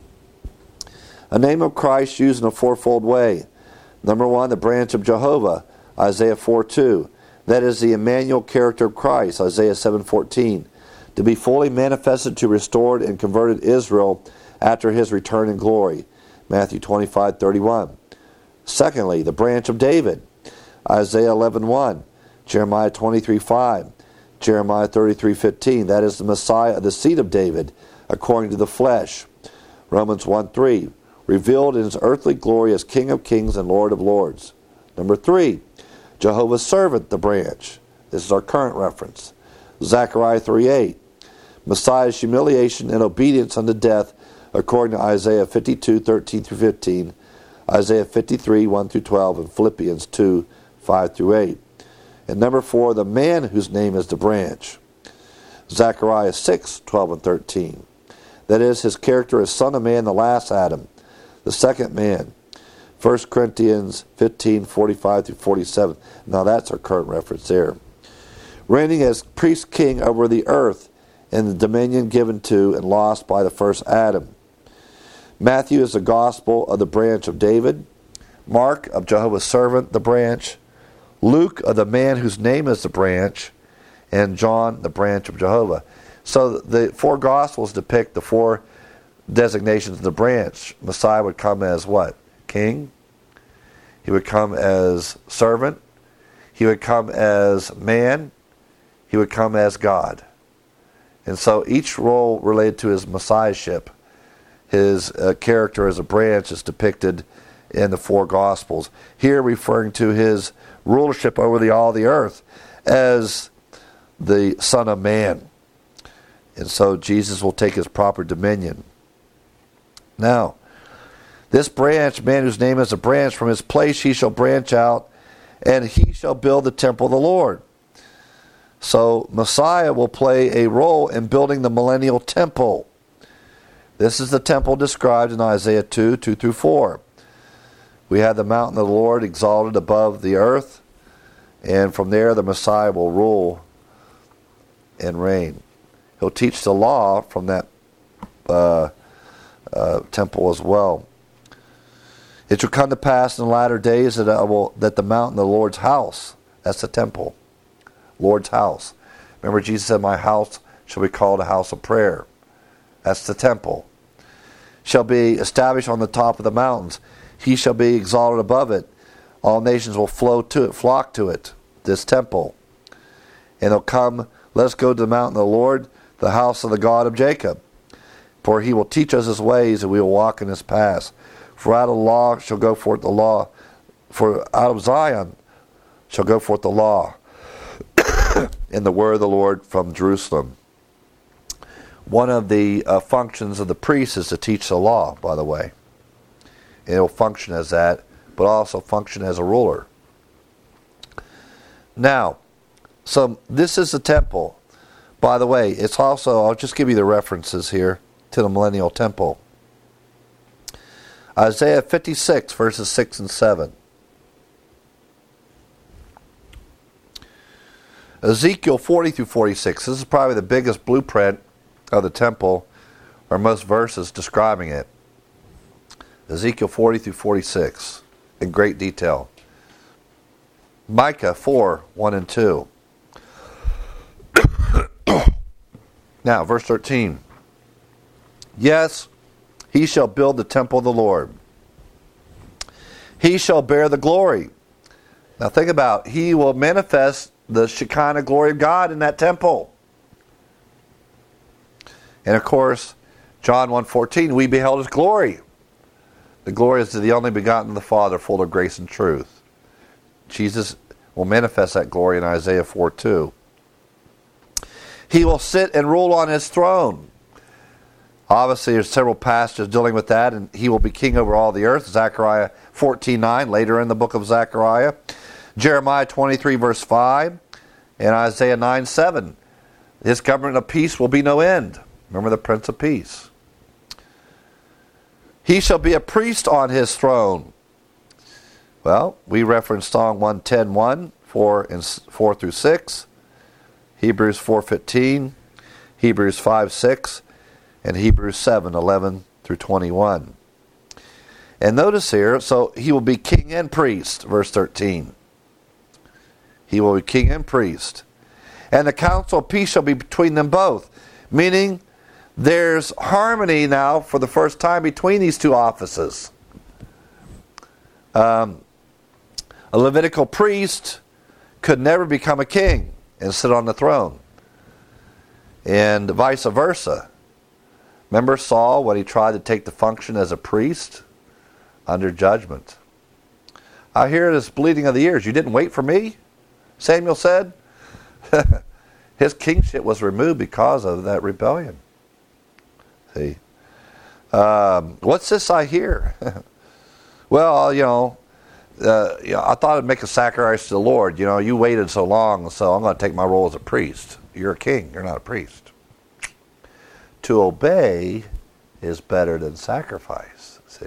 A name of Christ used in a fourfold way. Number one, the branch of Jehovah, Isaiah 4:2. That is the Emmanuel character of Christ, Isaiah 7:14. To be fully manifested to restored and converted Israel after his return in glory, Matthew 25:31. Secondly, the branch of David, Isaiah 11:1, Jeremiah 23:5, Jeremiah 33:15. That is the Messiah, the seed of David, according to the flesh, Romans 1:3. Revealed in his earthly glory as King of kings and Lord of lords. Number 3, Jehovah's servant, the branch. This is our current reference. Zechariah 3:8. Messiah's humiliation and obedience unto death, according to Isaiah 52:13-15, Isaiah 53:1-12, and Philippians 2:5-8. And number 4, the man whose name is the branch. Zechariah 6:12-13. That is, his character as Son of Man, the last Adam, the second man. 1 Corinthians 15:45-47. Now that's our current reference there. Reigning as priest king over the earth in the dominion given to and lost by the first Adam. Matthew is the gospel of the branch of David. Mark of Jehovah's servant, the branch. Luke of the man whose name is the branch. And John, the branch of Jehovah. So the 4 gospels depict the 4 designations of the branch. Messiah would come as what? King. He would come as servant. He would come as man. He would come as God. And so each role related to his messiahship, his character as a branch, is depicted in the 4 gospels. Here referring to his rulership over all the earth as the Son of Man. And so Jesus will take his proper dominion. Now, this branch, man whose name is a branch, from his place he shall branch out, and he shall build the temple of the Lord. So Messiah will play a role in building the millennial temple. This is the temple described in Isaiah 2:2-4. We have the mountain of the Lord exalted above the earth, and from there the Messiah will rule and reign. He'll teach the law from that temple as well. It shall come to pass in the latter days that the mountain of the Lord's house, that's the temple, Lord's house. Remember, Jesus said, my house shall be called a house of prayer. That's the temple. Shall be established on the top of the mountains. He shall be exalted above it. All nations will flow to it, flock to it, this temple. And they'll come, let us go to the mountain of the Lord, the house of the God of Jacob. For he will teach us his ways, and we will walk in his paths. For out of the law shall go forth the law. For out of Zion shall go forth the law, and the word of the Lord from Jerusalem. One of the functions of the priest is to teach the law, by the way. And it will function as that, but also function as a ruler. Now, so this is the temple. By the way, it's also, I'll just give you the references here to the millennial temple. Isaiah 56, verses 6 and 7. Ezekiel 40-46. This is probably the biggest blueprint of the temple, or most verses describing it. Ezekiel 40-46 in great detail. Micah 4:1 and 2. Now, verse 13. Yes, he shall build the temple of the Lord, He shall bear the glory. Now think about it. He will manifest the Shekinah glory of God in that temple. And of course, John 1:14, we beheld his glory. The glory is to the only begotten of the Father, full of grace and truth. Jesus will manifest that glory in Isaiah 4:2. He will sit and rule on his throne. Obviously, there's several passages dealing with that, and he will be king over all the earth. Zechariah 14:9, later in the book of Zechariah. Jeremiah 23, verse 5, and Isaiah 9:7. His government of peace will be no end. Remember the Prince of Peace. He shall be a priest on his throne. Well, we reference Psalm 110:1, 4 through 6, Hebrews 4:15, Hebrews 5:6, and Hebrews 7:11 through 21. And notice here, so he will be king and priest, verse 13. He will be king and priest. And the council of peace shall be between them both. Meaning, there's harmony now for the first time between these two offices. A Levitical priest could never become a king and sit on the throne. And vice versa. Remember Saul when he tried to take the function as a priest? Under judgment. I hear this bleating of the ears. You didn't wait for me? Samuel said. His kingship was removed because of that rebellion. See? What's this I hear? Well, I thought I'd make a sacrifice to the Lord. You waited so long, so I'm going to take my role as a priest. You're a king. You're not a priest. To obey is better than sacrifice. See?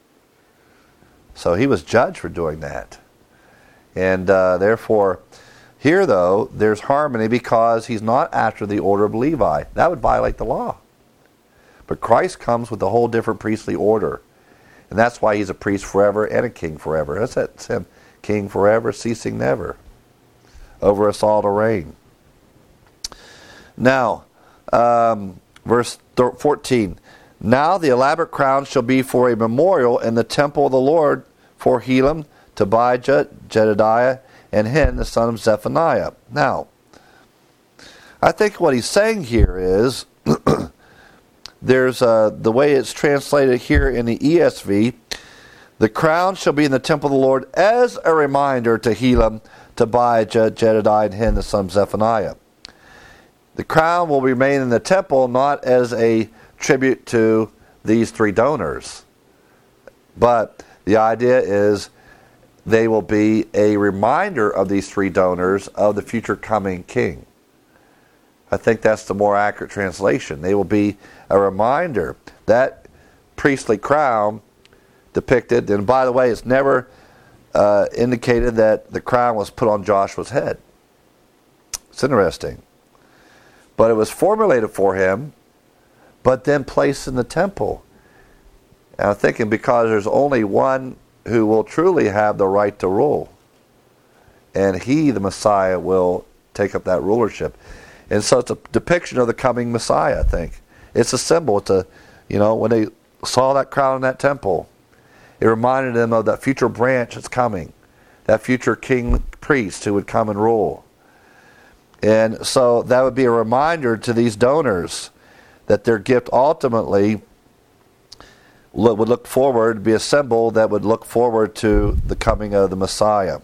So he was judged for doing that. And therefore, here though, there's harmony because he's not after the order of Levi. That would violate the law. But Christ comes with a whole different priestly order. And that's why he's a priest forever and a king forever. That's him. King forever, ceasing never. Over us all to reign. Now, verse 14. Now the elaborate crown shall be for a memorial in the temple of the Lord for Helam, Tobijah, Jedediah, and Hen, the son of Zephaniah. Now, I think what he's saying here is, there's the way it's translated here in the ESV, the crown shall be in the temple of the Lord as a reminder to Helam, Tobijah, Jedediah, and Hen, the son of Zephaniah. The crown will remain in the temple not as a tribute to these three donors, but the idea is they will be a reminder of these three donors of the future coming king. I think that's the more accurate translation. They will be a reminder. That priestly crown depicted, and by the way, it's never indicated that the crown was put on Joshua's head. It's interesting. But it was formulated for him, but then placed in the temple. And I'm thinking because there's only one who will truly have the right to rule. And he, the Messiah, will take up that rulership. And so it's a depiction of the coming Messiah, I think. It's a symbol. It's when they saw that crown in that temple, it reminded them of that future branch that's coming, that future king priest who would come and rule. And so that would be a reminder to these donors that their gift ultimately would look forward, be a symbol that would look forward to the coming of the Messiah.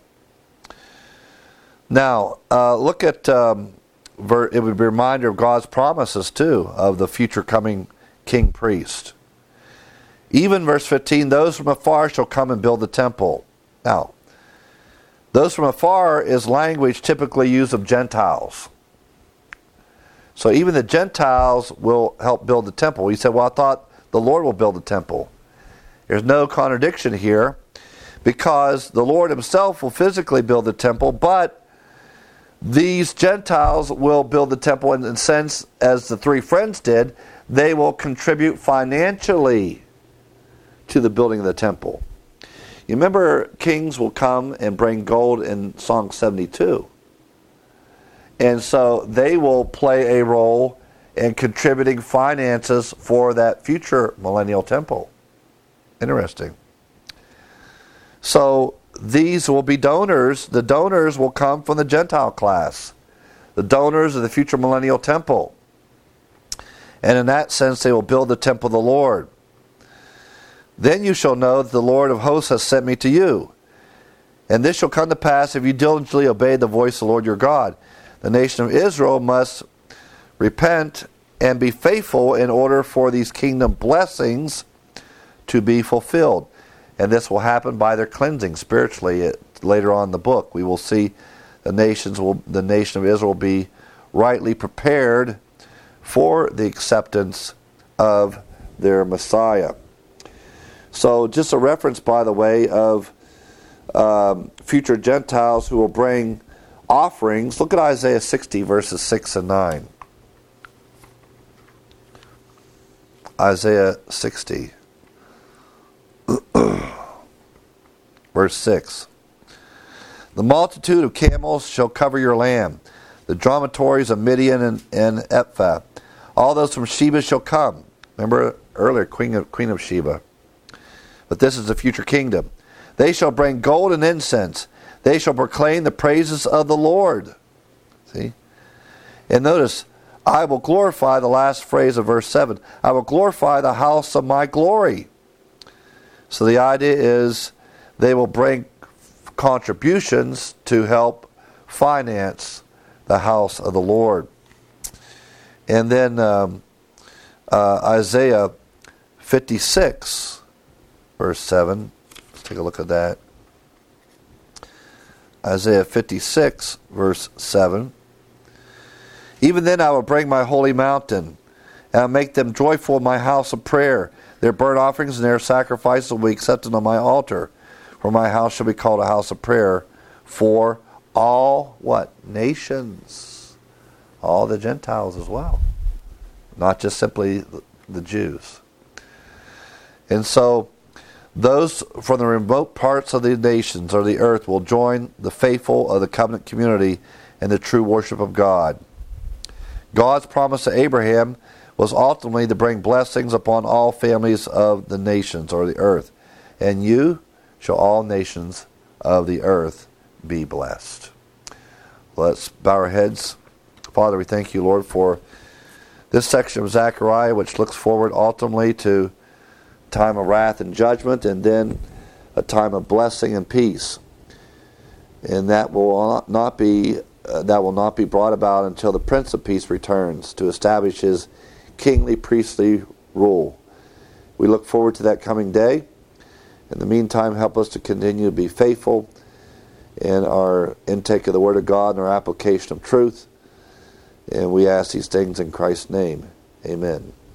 Now, look at, it would be a reminder of God's promises too, of the future coming king priest. Even verse 15, those from afar shall come and build the temple. Now, those from afar is language typically used of Gentiles. So even the Gentiles will help build the temple. He said, well, I thought the Lord will build the temple. There's no contradiction here because the Lord himself will physically build the temple, but these Gentiles will build the temple in a sense, as the three friends did, they will contribute financially to the building of the temple. You remember kings will come and bring gold in Song 72. And so they will play a role in contributing finances for that future millennial temple. Interesting. So these will be donors. The donors will come from the Gentile class, the donors of the future millennial temple. And in that sense, they will build the temple of the Lord. Then you shall know that the Lord of hosts has sent me to you. And this shall come to pass if you diligently obey the voice of the Lord your God. The nation of Israel must repent and be faithful in order for these kingdom blessings to be fulfilled. And this will happen by their cleansing spiritually. Later on in the book, we will see the nation of Israel be rightly prepared for the acceptance of their Messiah. So just a reference, by the way, of future Gentiles who will bring offerings. Look at Isaiah 60, verses 6 and 9. Isaiah 60, verse 6. The multitude of camels shall cover your land, the drometaries of Midian and Ephah. All those from Sheba shall come. Remember earlier, Queen of Sheba. But this is the future kingdom. They shall bring gold and incense. They shall proclaim the praises of the Lord. See? And notice, I will glorify, the last phrase of verse 7. I will glorify the house of my glory. So the idea is they will bring contributions to help finance the house of the Lord. And then Isaiah 56, verse 7. Let's take a look at that. Isaiah 56, verse 7. Even then I will bring my holy mountain, and I'll make them joyful in my house of prayer. Their burnt offerings and their sacrifices will be accepted on my altar. For my house shall be called a house of prayer for all, what? Nations. All the Gentiles as well. Not just simply the Jews. And so, those from the remote parts of the nations or the earth will join the faithful of the covenant community in the true worship of God. God's promise to Abraham was ultimately to bring blessings upon all families of the nations or the earth. And you shall all nations of the earth be blessed. Let's bow our heads. Father, we thank you, Lord, for this section of Zechariah, which looks forward ultimately to a time of wrath and judgment, and then a time of blessing and peace. And that will not be brought about until the Prince of Peace returns to establish his kingly priestly rule. We look forward to that coming day. In the meantime, help us to continue to be faithful in our intake of the Word of God and our application of truth. And we ask these things in Christ's name. Amen.